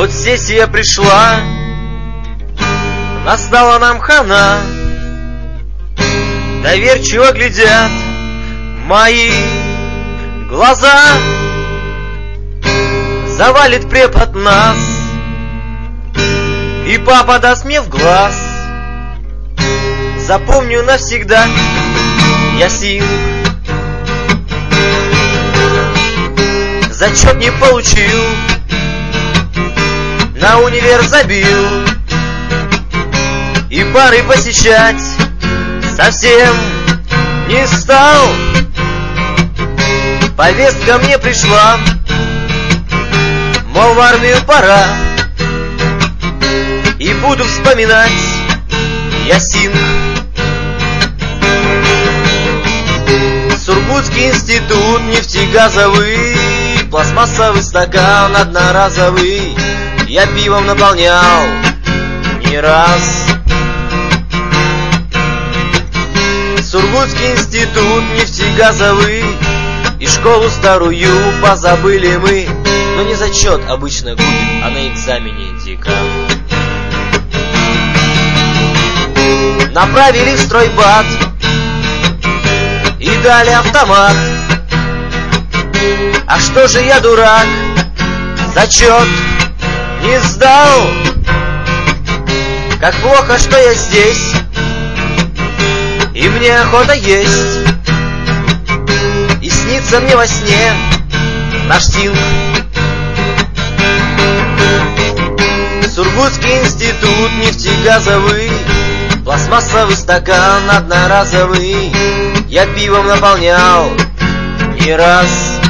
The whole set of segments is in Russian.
вот сессия пришла, настала нам хана. Доверчиво глядят мои глаза, завалит препод нас, и папа даст мне в глаз. Запомню навсегда, Ясин. Зачет не получил, на универ забил, и пары посещать совсем не стал. Повестка мне пришла, мол, в армию пора, и буду вспоминать Ясин. Сургутский институт нефтегазовый, пластмассовый стакан одноразовый я пивом наполнял не раз. Сургутский институт нефтегазовый, и школу старую позабыли мы, но не зачет обычно губит, а на экзамене декан. Направили в стройбат и дали автомат. А что же я дурак, зачет не сдал? Как плохо, что я здесь, и мне охота есть, и снится мне во сне наш Тинг. Сургутский институт нефтегазовый, пластмассовый стакан одноразовый я пивом наполнял не раз.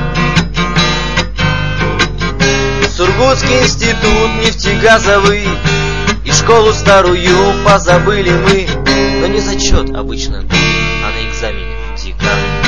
Сургутский институт нефтегазовый, и школу старую позабыли мы, но не зачет обычно, а на экзамене декан.